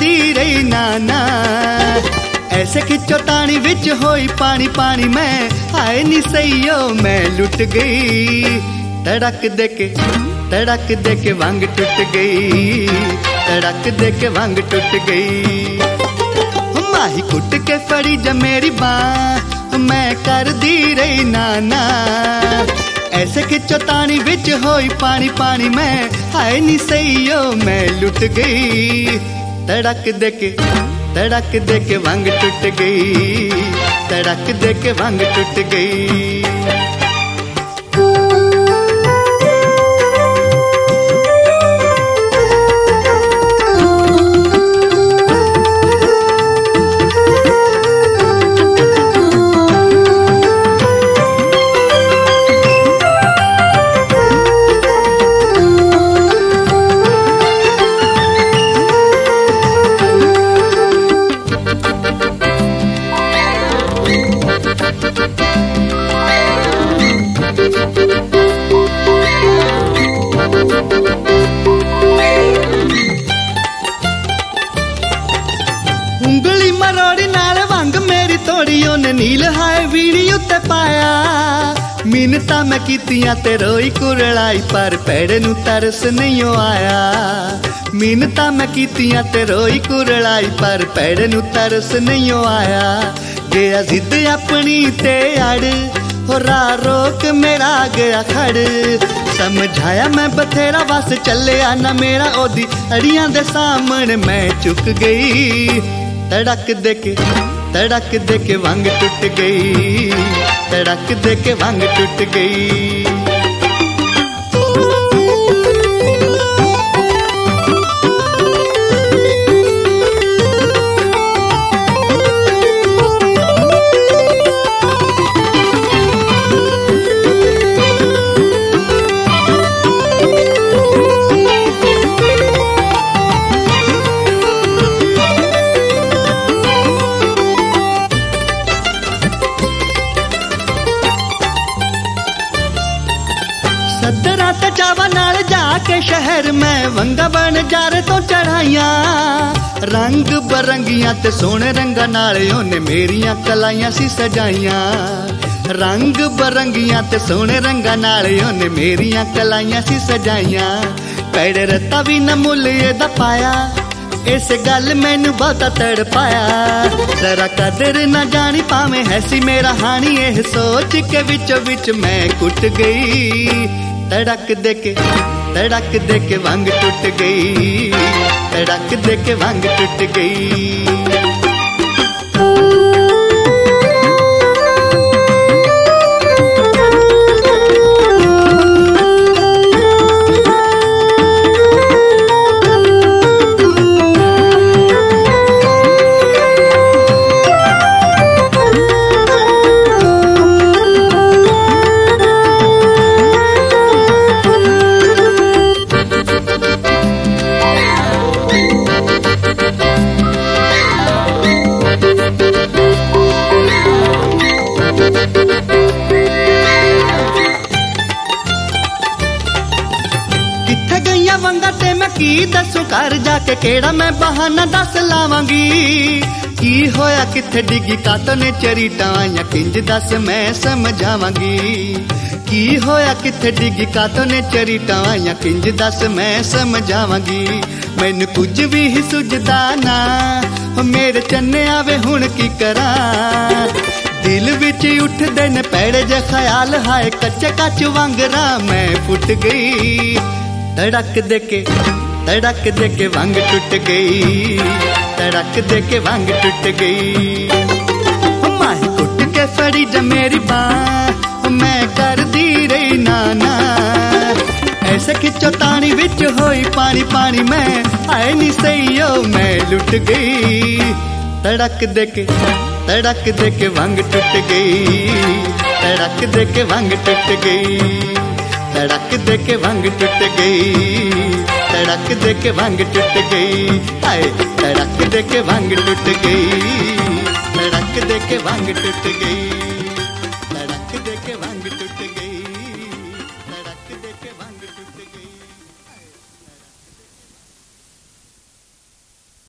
दी रही नाना। ऐसे खिंचो तानी विच होई पानी पानी मैं, आए नी सईयो मैं लुट गई। तड़क दे के वांग टूट गई, तड़क दे के वांग टूट गई। माही कुट के फड़ी ज मेरी बाँ, मैं कर दी रही नाना। ऐसे खिंचो तानी विच होई पानी पानी मैं, आए नी सईयो मैं लुट गई। तड़क दे के वांग टूट गई, तड़क दे के वांग टूट गई। उंगली मरोड़ी नाल वांग मेरी तोड़ी ओने नील हाय वीडियो ते पाया। मिन्नतां मैं कीतियां ते रोई कुरलाई, पर पैड़े नू तरस नहीं आया। मिन्नतां मैं कीतियां ते रोई कुरलाई, पर पैड़े नू तरस नहीं आया। गया जिद अपनी ते अड़, हो रा रोक मेरा गया खड़। समझाया मैं बथेरा बस चलिया ना मेरा, ओदी अड़ियां दे सामने मैं चुक गई। तड़क दे के वांग टूट गई, तड़क दे के वांग टूट गई। सदरा ते चावा नाल जाके शहर में, वंगा बन जारे तो चढ़ाइया। रंग बरंगियां ते सोने रंगा नाल ओने मेरियां कलाइयां सी सजाइया। रंग बरंगियां ते सोने रंगा नाल ओने मेरियां कलाइयां सी सजाइया। पैड़े रत्ता भी न मुल एदा पाया, इस गल मैनू बहुता तड़ पाया। जरा कदर न जानी पावे हैसी मेरा हानी, एह सोच के विचो विच मैं कुट गई। तड़क दे के वांग टूट गई, तड़क दे के वांग टूट गई। किथे गईया वंगा ते मैं की दसूं, घर जाके केड़ा मैं बहाना दस लावांगी। की होया किथे डिगी कातों ने चरीटा, या किंज दस मैं समझावांगी। की होया किथे डिगी कातों ने चरीटा, या किंज दस मैं समझावांगी। मैनू कुछ भी ही सुझदा ना, मेरे चन्ने आवे हुण की करा। दिल विच उठदे ने पैड़े जे ख्याल, हाय कच्चे कच वांगरा मैं फुट गई। तड़क दे के वांग टूट गई, तड़क दे के वांग टूट गई। माही कुट के फड़ी ज मेरी बाँ, मैं कर दी रही नाना। ऐसे खिंचो तानी विच होई पानी पानी मैं, आए नी सईयो मैं लुट गई। तड़क दे के वांग टूट गई, तड़क दे के वांग टूट गई। तड़क दे के वांग टूट गई, तड़क दे के वांग टूट गई। हाय तड़क दे के वांग टूट गई, तड़क दे के वांग टूट गई, तड़क दे के वांग टूट गई।